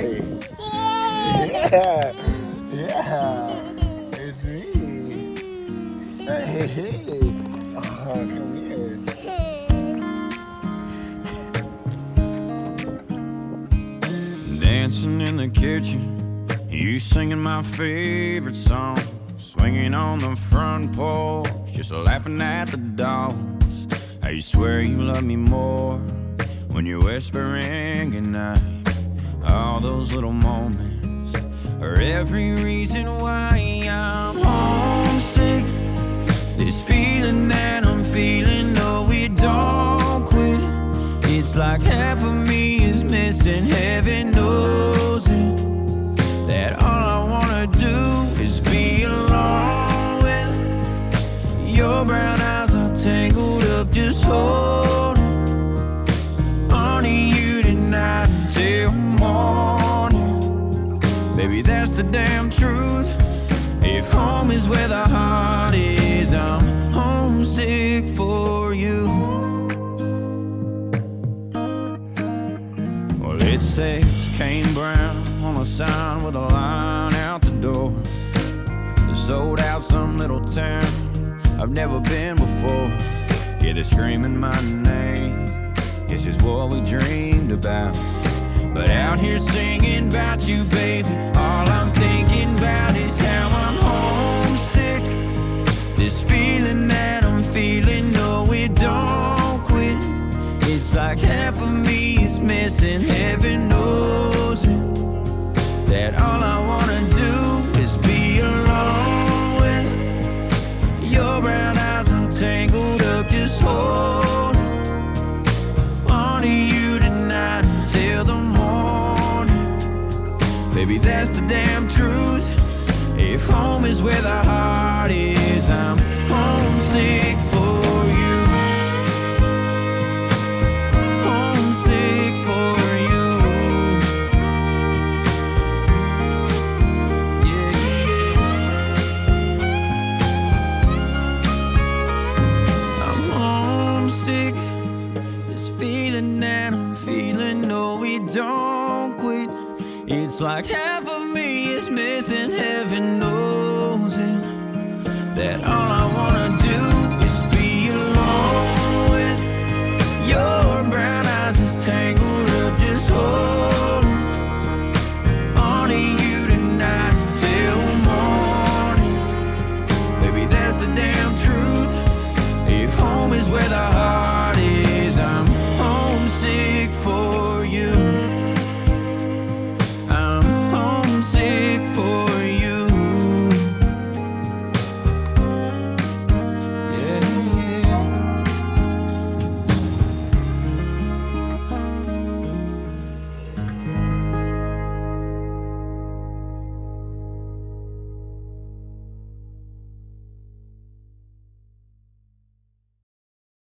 Yeah. Yeah. It's me. Hey. Oh, come here. Dancing in the kitchen, you singing my favorite song, swinging on the front porch, just laughing at the dogs. I swear you love me more when you're whispering goodnight. All those little moments are every reason why I'm homesick. This feeling that I'm feeling, no, it don't quit. It's like half of me is missing, heaven knows it. That all I wanna do is be alone with your brown eyes are tangled up, just holding on to you tonight until morning. Baby, that's the damn truth. If home is where the heart is, I'm homesick for you. Well, it says Kane Brown on a sign with a line out the door. They're sold out some little town I've never been before. Yeah, they're screaming my name. This is what we dreamed about. But out here singing about you, baby, all I'm thinking about is how I'm homesick. This feeling that I'm feeling, no, it don't quit. It's like half of me is missing, heaven knows it. That all I wanna do is be alone with your brown eyes are tangled up, just holding on to you tonight until the morning. Baby, that's the damn truth. If home is where the heart is, I'm homesick for you. Homesick for you. Yeah, yeah. I'm homesick. This feeling that I'm feeling, no, it don't quit. It's like half of me is missing, heaven knows it. That all